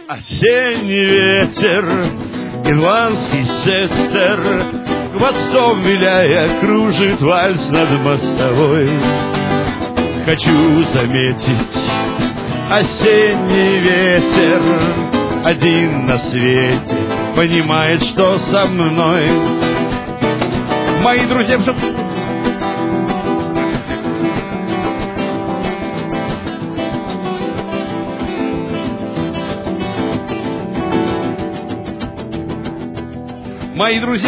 Осенний ветер, ирландский сеттер, хвостом виляя, кружит вальс над мостовой. Хочу заметить, осенний ветер один на свете понимает, что со мной. Мои друзья... Мои друзья...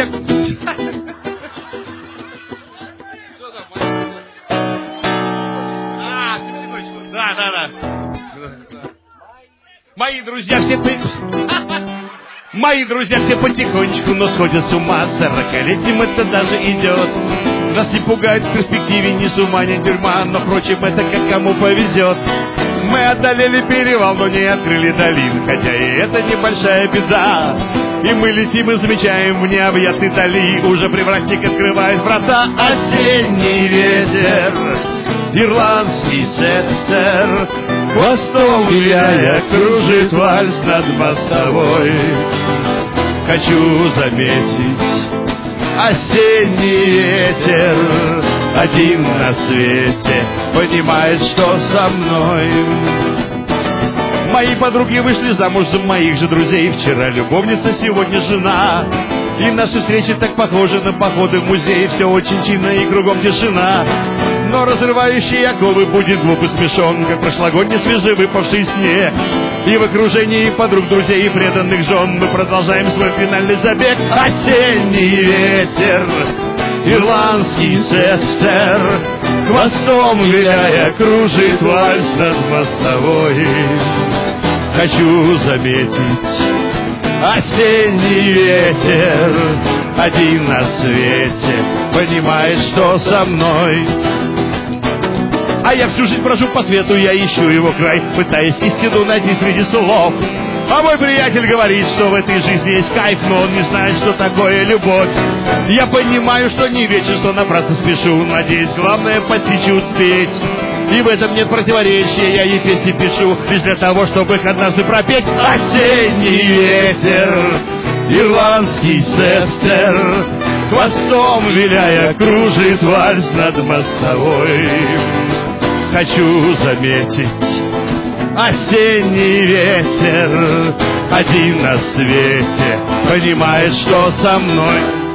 Да. Мои друзья все... Мои друзья все потихонечку, но сходят с ума. 40-летним это даже идет. Нас не пугает в перспективе ни с ума, ни тюрьма. Но, впрочем, это как кому повезет. Мы одолели перевал, но не открыли долин. Хотя и это небольшая беда. И мы летим и замечаем в необъятной дали. Уже привратник открывает врата. Осенний ветер, ирландский сеттер, хвостом виляя, кружит вальс над мостовой. Хочу заметить, осенний ветер один на свете понимает, что со мной. Мои подруги вышли замуж за моих же друзей. Вчера любовница, сегодня жена. И наши встречи так похожи на походы в музей. Все очень чинно и кругом тишина. Но разрывающий оковы будет глуп и смешон, как прошлогодний свежевыпавший снег. И в окружении подруг, друзей и преданных жен мы продолжаем свой финальный забег. Осенний ветер, ирландский сеттер, хвостом виляя, кружит вальс над мостовой. Хочу заметить, осенний ветер один на свете понимает, что со мной. А я всю жизнь брожу по свету, я ищу его край, пытаясь истину найти среди слов. А мой приятель говорит, что в этой жизни есть кайф, но он не знает, что такое любовь. Я понимаю, что не вечер, что напрасно спешу, надеюсь, главное постичь и успеть. И в этом нет противоречия, я ей песни пишу лишь для того, чтобы их однажды пропеть. Осенний ветер, ирландский сеттер, хвостом виляя, кружит вальс над мостовой. Хочу заметить, осенний ветер один на свете понимает, что со мной.